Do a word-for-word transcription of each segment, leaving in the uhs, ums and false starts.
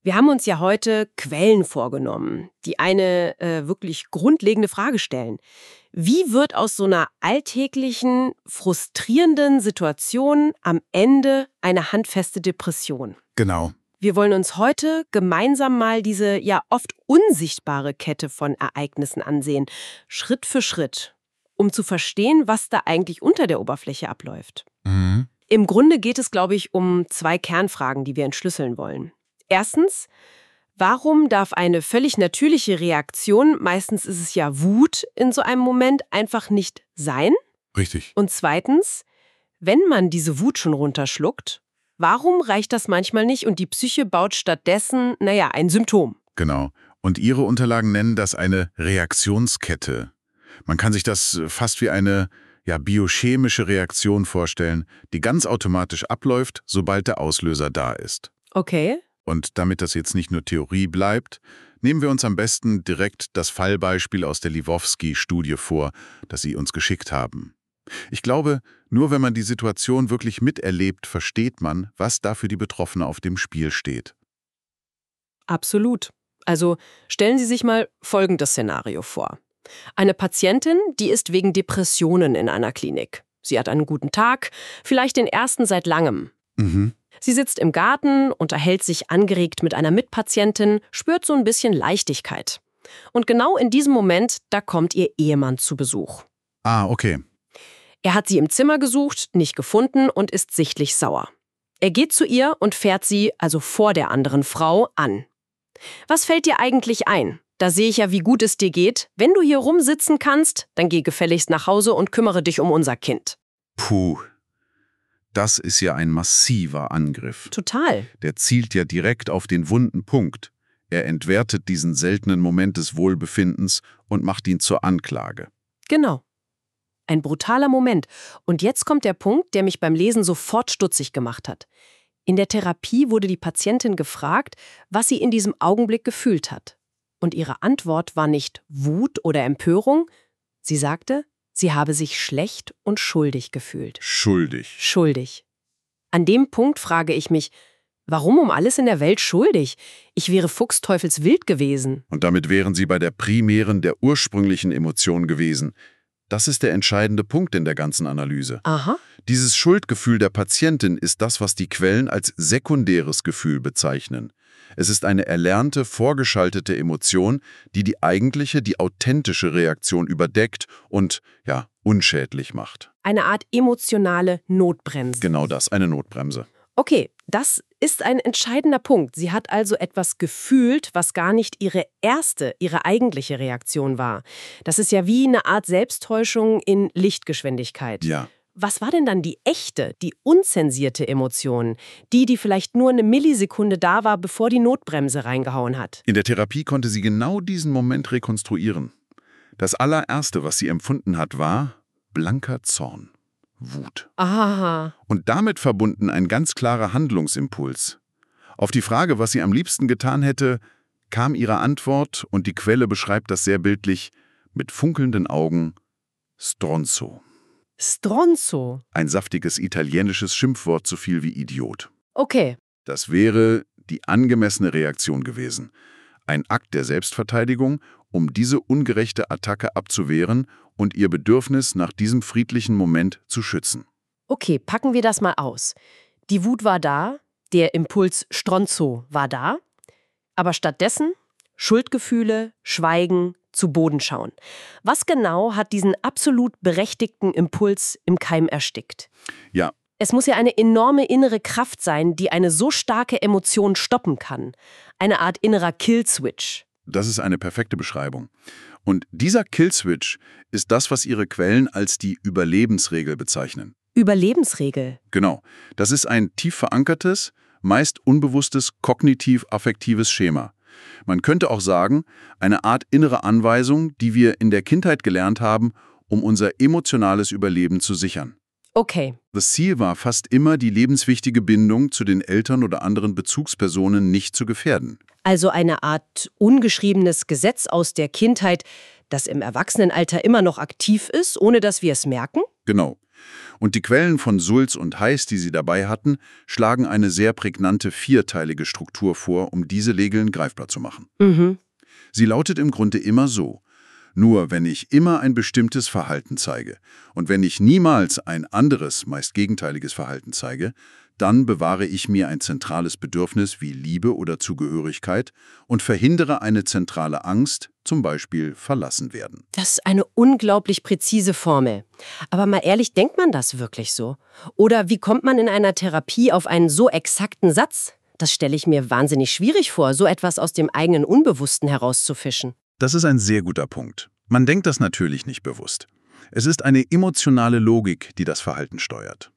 Wir haben uns ja heute Quellen vorgenommen, die eine äh, wirklich grundlegende Frage stellen. Wie wird aus so einer alltäglichen, frustrierenden Situation am Ende eine handfeste Depression? Genau. Wir wollen uns heute gemeinsam mal diese ja oft unsichtbare Kette von Ereignissen ansehen, Schritt für Schritt, um zu verstehen, was da eigentlich unter der Oberfläche abläuft. Mhm. Im Grunde geht es, glaube ich, um zwei Kernfragen, die wir entschlüsseln wollen. Erstens, warum darf eine völlig natürliche Reaktion, meistens ist es ja Wut in so einem Moment, einfach nicht sein? Richtig. Und zweitens, wenn man diese Wut schon runterschluckt, warum reicht das manchmal nicht und die Psyche baut stattdessen, naja, ein Symptom? Genau. Und Ihre Unterlagen nennen das eine Reaktionskette. Man kann sich das fast wie eine ja, biochemische Reaktion vorstellen, die ganz automatisch abläuft, sobald der Auslöser da ist. Okay. Und damit das jetzt nicht nur Theorie bleibt, nehmen wir uns am besten direkt das Fallbeispiel aus der Lvovsky-Studie vor, das Sie uns geschickt haben. Ich glaube, nur wenn man die Situation wirklich miterlebt, versteht man, was da für die Betroffene auf dem Spiel steht. Absolut. Also stellen Sie sich mal folgendes Szenario vor. Eine Patientin, die ist wegen Depressionen in einer Klinik. Sie hat einen guten Tag, vielleicht den ersten seit langem. Mhm. Sie sitzt im Garten, unterhält sich angeregt mit einer Mitpatientin, spürt so ein bisschen Leichtigkeit. Und genau in diesem Moment, da kommt ihr Ehemann zu Besuch. Ah, okay. Er hat sie im Zimmer gesucht, nicht gefunden und ist sichtlich sauer. Er geht zu ihr und fährt sie, also vor der anderen Frau, an. Was fällt dir eigentlich ein? Da sehe ich ja, wie gut es dir geht. Wenn du hier rumsitzen kannst, dann geh gefälligst nach Hause und kümmere dich um unser Kind. Puh, das ist ja ein massiver Angriff. Total. Der zielt ja direkt auf den wunden Punkt. Er entwertet diesen seltenen Moment des Wohlbefindens und macht ihn zur Anklage. Genau. Ein brutaler Moment. Und jetzt kommt der Punkt, der mich beim Lesen sofort stutzig gemacht hat. In der Therapie wurde die Patientin gefragt, was sie in diesem Augenblick gefühlt hat. Und ihre Antwort war nicht Wut oder Empörung. Sie sagte, sie habe sich schlecht und schuldig gefühlt. Schuldig. Schuldig. An dem Punkt frage ich mich, warum um alles in der Welt schuldig? Ich wäre fuchsteufelswild gewesen. Und damit wären Sie bei der primären, der ursprünglichen Emotion gewesen. Das ist der entscheidende Punkt in der ganzen Analyse. Aha. Dieses Schuldgefühl der Patientin ist das, was die Quellen als sekundäres Gefühl bezeichnen. Es ist eine erlernte, vorgeschaltete Emotion, die die eigentliche, die authentische Reaktion überdeckt und, ja, unschädlich macht. Eine Art emotionale Notbremse. Genau das, eine Notbremse. Okay, das ist ein entscheidender Punkt. Sie hat also etwas gefühlt, was gar nicht ihre erste, ihre eigentliche Reaktion war. Das ist ja wie eine Art Selbsttäuschung in Lichtgeschwindigkeit. Ja. Was war denn dann die echte, die unzensierte Emotion? Die, die vielleicht nur eine Millisekunde da war, bevor die Notbremse reingehauen hat. In der Therapie konnte sie genau diesen Moment rekonstruieren. Das allererste, was sie empfunden hat, war blanker Zorn, Wut. Aha. Und damit verbunden ein ganz klarer Handlungsimpuls. Auf die Frage, was sie am liebsten getan hätte, kam ihre Antwort, und die Quelle beschreibt das sehr bildlich, mit funkelnden Augen, Stronzo. Stronzo. Ein saftiges italienisches Schimpfwort, so viel wie Idiot. Okay. Das wäre die angemessene Reaktion gewesen. Ein Akt der Selbstverteidigung, um diese ungerechte Attacke abzuwehren und ihr Bedürfnis nach diesem friedlichen Moment zu schützen. Okay, packen wir das mal aus. Die Wut war da, der Impuls Stronzo war da, aber stattdessen Schuldgefühle, Schweigen, zu Boden schauen. Was genau hat diesen absolut berechtigten Impuls im Keim erstickt? Ja. Es muss ja eine enorme innere Kraft sein, die eine so starke Emotion stoppen kann. Eine Art innerer Killswitch. Das ist eine perfekte Beschreibung. Und dieser Killswitch ist das, was ihre Quellen als die Überlebensregel bezeichnen. Überlebensregel? Genau. Das ist ein tief verankertes, meist unbewusstes, kognitiv-affektives Schema. Man könnte auch sagen, eine Art innere Anweisung, die wir in der Kindheit gelernt haben, um unser emotionales Überleben zu sichern. Okay. Das Ziel war fast immer, die lebenswichtige Bindung zu den Eltern oder anderen Bezugspersonen nicht zu gefährden. Also eine Art ungeschriebenes Gesetz aus der Kindheit, das im Erwachsenenalter immer noch aktiv ist, ohne dass wir es merken? Genau. Und die Quellen von Sulz und Heiß, die sie dabei hatten, schlagen eine sehr prägnante vierteilige Struktur vor, um diese Regeln greifbar zu machen. Mhm. Sie lautet im Grunde immer so: Nur wenn ich immer ein bestimmtes Verhalten zeige und wenn ich niemals ein anderes, meist gegenteiliges Verhalten zeige, dann bewahre ich mir ein zentrales Bedürfnis wie Liebe oder Zugehörigkeit und verhindere eine zentrale Angst, zum Beispiel verlassen werden. Das ist eine unglaublich präzise Formel. Aber mal ehrlich, denkt man das wirklich so? Oder wie kommt man in einer Therapie auf einen so exakten Satz? Das stelle ich mir wahnsinnig schwierig vor, so etwas aus dem eigenen Unbewussten herauszufischen. Das ist ein sehr guter Punkt. Man denkt das natürlich nicht bewusst. Es ist eine emotionale Logik, die das Verhalten steuert.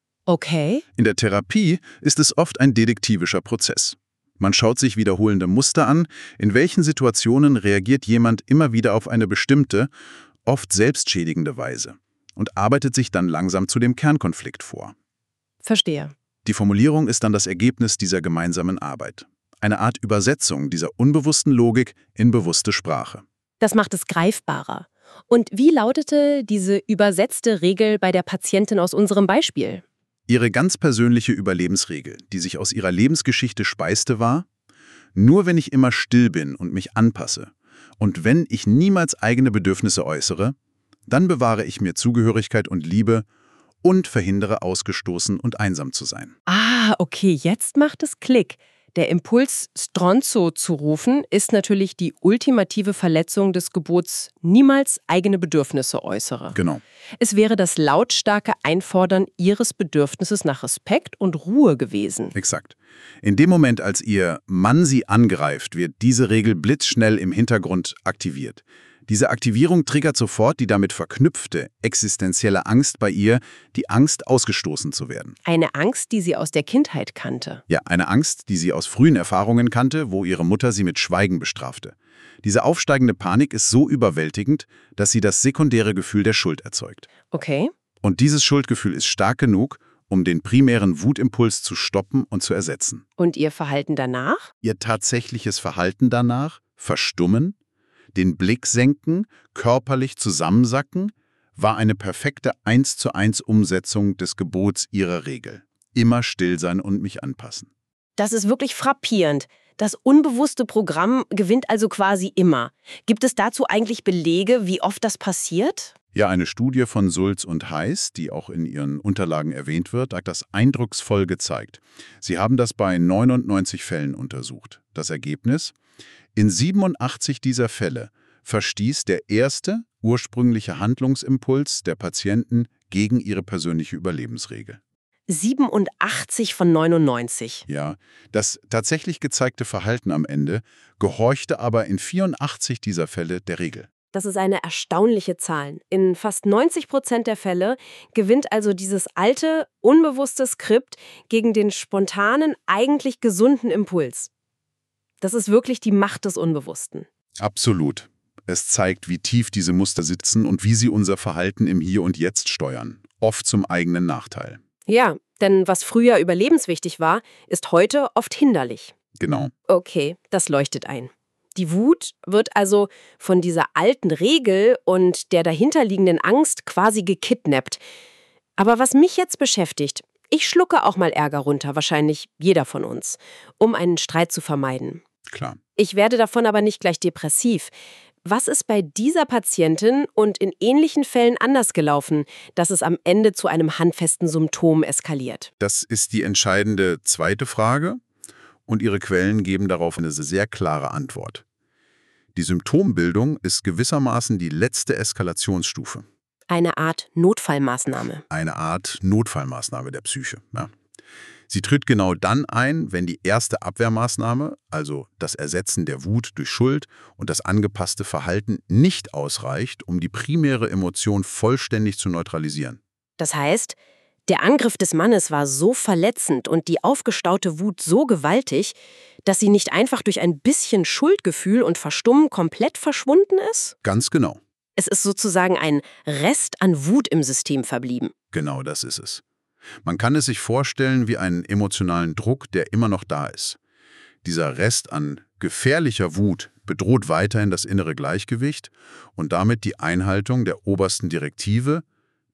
Okay. In der Therapie ist es oft ein detektivischer Prozess. Man schaut sich wiederholende Muster an, in welchen Situationen reagiert jemand immer wieder auf eine bestimmte, oft selbstschädigende Weise und arbeitet sich dann langsam zu dem Kernkonflikt vor. Verstehe. Die Formulierung ist dann das Ergebnis dieser gemeinsamen Arbeit. Eine Art Übersetzung dieser unbewussten Logik in bewusste Sprache. Das macht es greifbarer. Und wie lautete diese übersetzte Regel bei der Patientin aus unserem Beispiel? Ihre ganz persönliche Überlebensregel, die sich aus ihrer Lebensgeschichte speiste, war: Nur wenn ich immer still bin und mich anpasse und wenn ich niemals eigene Bedürfnisse äußere, dann bewahre ich mir Zugehörigkeit und Liebe und verhindere, ausgestoßen und einsam zu sein. Ah, okay, jetzt macht es Klick. Der Impuls, Stronzo zu rufen, ist natürlich die ultimative Verletzung des Gebots, niemals eigene Bedürfnisse äußere. Genau. Es wäre das lautstarke Einfordern ihres Bedürfnisses nach Respekt und Ruhe gewesen. Exakt. In dem Moment, als ihr Mann sie angreift, wird diese Regel blitzschnell im Hintergrund aktiviert. Diese Aktivierung triggert sofort die damit verknüpfte existenzielle Angst bei ihr, die Angst, ausgestoßen zu werden. Eine Angst, die sie aus der Kindheit kannte. Ja, eine Angst, die sie aus frühen Erfahrungen kannte, wo ihre Mutter sie mit Schweigen bestrafte. Diese aufsteigende Panik ist so überwältigend, dass sie das sekundäre Gefühl der Schuld erzeugt. Okay. Und dieses Schuldgefühl ist stark genug, um den primären Wutimpuls zu stoppen und zu ersetzen. Und ihr Verhalten danach? Ihr tatsächliches Verhalten danach, verstummen, den Blick senken, körperlich zusammensacken, war eine perfekte eins zu eins Umsetzung des Gebots ihrer Regel. Immer still sein und mich anpassen. Das ist wirklich frappierend. Das unbewusste Programm gewinnt also quasi immer. Gibt es dazu eigentlich Belege, wie oft das passiert? Ja, eine Studie von Sulz und Heiß, die auch in ihren Unterlagen erwähnt wird, hat das eindrucksvoll gezeigt. Sie haben das bei neunundneunzig Fällen untersucht. Das Ergebnis? In siebenundachtzig dieser Fälle verstieß der erste ursprüngliche Handlungsimpuls der Patienten gegen ihre persönliche Überlebensregel. siebenundachtzig von neunundneunzig. Ja, das tatsächlich gezeigte Verhalten am Ende gehorchte aber in vierundachtzig dieser Fälle der Regel. Das ist eine erstaunliche Zahl. In fast neunzig Prozent der Fälle gewinnt also dieses alte, unbewusste Skript gegen den spontanen, eigentlich gesunden Impuls. Das ist wirklich die Macht des Unbewussten. Absolut. Es zeigt, wie tief diese Muster sitzen und wie sie unser Verhalten im Hier und Jetzt steuern. Oft zum eigenen Nachteil. Ja, denn was früher überlebenswichtig war, ist heute oft hinderlich. Genau. Okay, das leuchtet ein. Die Wut wird also von dieser alten Regel und der dahinterliegenden Angst quasi gekidnappt. Aber was mich jetzt beschäftigt, ich schlucke auch mal Ärger runter, wahrscheinlich jeder von uns, um einen Streit zu vermeiden. Klar. Ich werde davon aber nicht gleich depressiv. Was ist bei dieser Patientin und in ähnlichen Fällen anders gelaufen, dass es am Ende zu einem handfesten Symptom eskaliert? Das ist die entscheidende zweite Frage und Ihre Quellen geben darauf eine sehr klare Antwort. Die Symptombildung ist gewissermaßen die letzte Eskalationsstufe. Eine Art Notfallmaßnahme. Eine Art Notfallmaßnahme der Psyche. Ja. Sie tritt genau dann ein, wenn die erste Abwehrmaßnahme, also das Ersetzen der Wut durch Schuld und das angepasste Verhalten, nicht ausreicht, um die primäre Emotion vollständig zu neutralisieren. Das heißt, der Angriff des Mannes war so verletzend und die aufgestaute Wut so gewaltig, dass sie nicht einfach durch ein bisschen Schuldgefühl und Verstummen komplett verschwunden ist? Ganz genau. Es ist sozusagen ein Rest an Wut im System verblieben. Genau das ist es. Man kann es sich vorstellen wie einen emotionalen Druck, der immer noch da ist. Dieser Rest an gefährlicher Wut bedroht weiterhin das innere Gleichgewicht und damit die Einhaltung der obersten Direktive,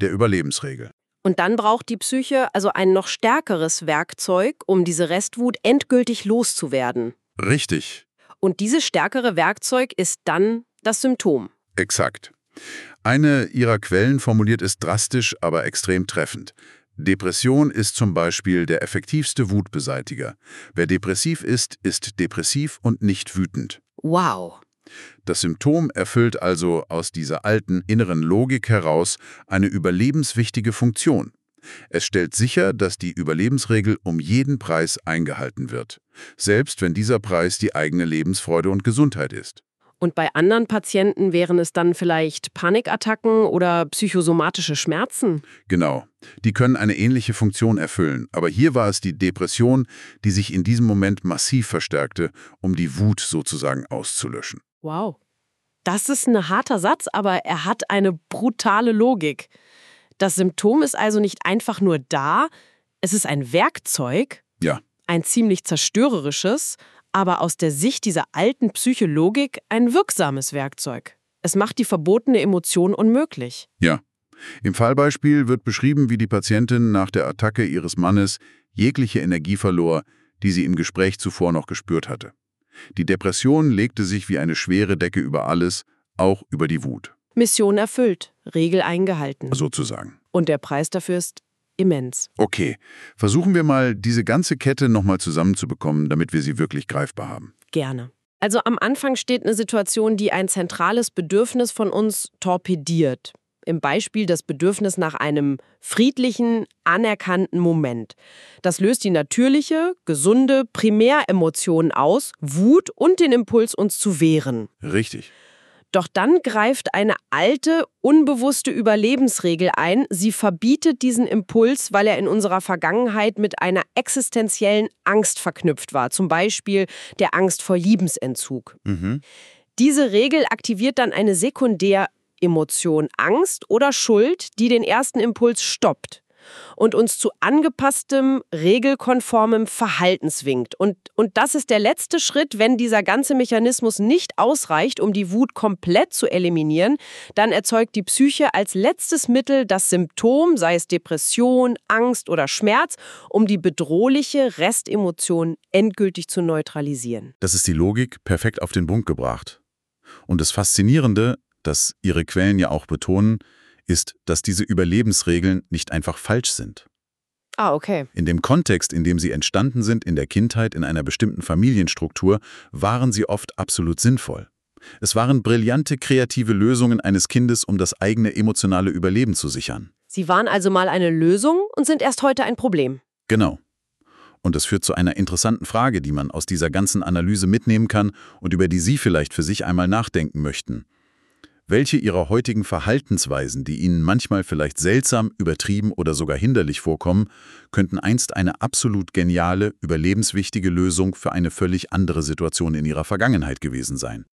der Überlebensregel. Und dann braucht die Psyche also ein noch stärkeres Werkzeug, um diese Restwut endgültig loszuwerden. Richtig. Und dieses stärkere Werkzeug ist dann das Symptom. Exakt. Eine ihrer Quellen formuliert es drastisch, aber extrem treffend. Depression ist zum Beispiel der effektivste Wutbeseitiger. Wer depressiv ist, ist depressiv und nicht wütend. Wow. Das Symptom erfüllt also aus dieser alten inneren Logik heraus eine überlebenswichtige Funktion. Es stellt sicher, dass die Überlebensregel um jeden Preis eingehalten wird, selbst wenn dieser Preis die eigene Lebensfreude und Gesundheit ist. Und bei anderen Patienten wären es dann vielleicht Panikattacken oder psychosomatische Schmerzen? Genau, die können eine ähnliche Funktion erfüllen, aber hier war es die Depression, die sich in diesem Moment massiv verstärkte, um die Wut sozusagen auszulöschen. Wow. Das ist ein harter Satz, aber er hat eine brutale Logik. Das Symptom ist also nicht einfach nur da, es ist ein Werkzeug, Ja. ein ziemlich zerstörerisches, aber aus der Sicht dieser alten Psychologik ein wirksames Werkzeug. Es macht die verbotene Emotion unmöglich. Ja. Im Fallbeispiel wird beschrieben, wie die Patientin nach der Attacke ihres Mannes jegliche Energie verlor, die sie im Gespräch zuvor noch gespürt hatte. Die Depression legte sich wie eine schwere Decke über alles, auch über die Wut. Mission erfüllt, Regel eingehalten. Sozusagen. Und der Preis dafür ist immens. Okay, versuchen wir mal, diese ganze Kette nochmal zusammenzubekommen, damit wir sie wirklich greifbar haben. Gerne. Also am Anfang steht eine Situation, die ein zentrales Bedürfnis von uns torpediert. Im Beispiel das Bedürfnis nach einem friedlichen, anerkannten Moment. Das löst die natürliche, gesunde Primäremotion aus, Wut und den Impuls, uns zu wehren. Richtig. Doch dann greift eine alte, unbewusste Überlebensregel ein. Sie verbietet diesen Impuls, weil er in unserer Vergangenheit mit einer existenziellen Angst verknüpft war. Zum Beispiel der Angst vor Liebensentzug. Mhm. Diese Regel aktiviert dann eine Sekundäremotion, Angst oder Schuld, die den ersten Impuls stoppt und uns zu angepasstem, regelkonformem Verhalten zwingt. Und, und das ist der letzte Schritt. Wenn dieser ganze Mechanismus nicht ausreicht, um die Wut komplett zu eliminieren, dann erzeugt die Psyche als letztes Mittel das Symptom, sei es Depression, Angst oder Schmerz, um die bedrohliche Restemotion endgültig zu neutralisieren. Das ist die Logik perfekt auf den Punkt gebracht. Und das Faszinierende, das Ihre Quellen ja auch betonen, ist, dass diese Überlebensregeln nicht einfach falsch sind. Ah, okay. In dem Kontext, in dem sie entstanden sind, in der Kindheit, in einer bestimmten Familienstruktur, waren sie oft absolut sinnvoll. Es waren brillante kreative Lösungen eines Kindes, um das eigene emotionale Überleben zu sichern. Sie waren also mal eine Lösung und sind erst heute ein Problem. Genau. Und das führt zu einer interessanten Frage, die man aus dieser ganzen Analyse mitnehmen kann und über die Sie vielleicht für sich einmal nachdenken möchten. Welche Ihrer heutigen Verhaltensweisen, die Ihnen manchmal vielleicht seltsam, übertrieben oder sogar hinderlich vorkommen, könnten einst eine absolut geniale, überlebenswichtige Lösung für eine völlig andere Situation in Ihrer Vergangenheit gewesen sein?